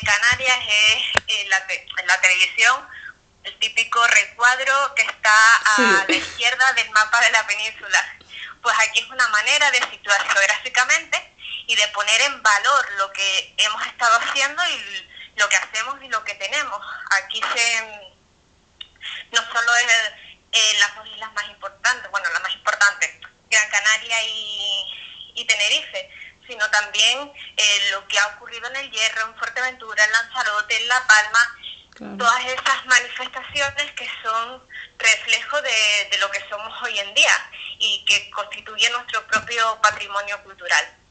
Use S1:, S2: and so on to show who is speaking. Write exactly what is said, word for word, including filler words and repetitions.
S1: Canarias es eh, la, te la televisión, el típico recuadro que está a
S2: Sí.
S1: la izquierda del mapa de la península. Pues aquí es una manera de situar geográficamente y de poner en valor lo que hemos estado haciendo y lo que hacemos y lo que tenemos. Aquí se, no solo es eh, las dos islas más importantes, bueno, la más importante, Gran Canaria y, y Tenerife, sino también eh, lo que ha ocurrido en El Hierro, en Fuerteventura, en Lanzarote, en La Palma,
S2: Claro.
S1: todas esas manifestaciones que son reflejo de, de lo que somos hoy en día y que constituye nuestro propio patrimonio cultural.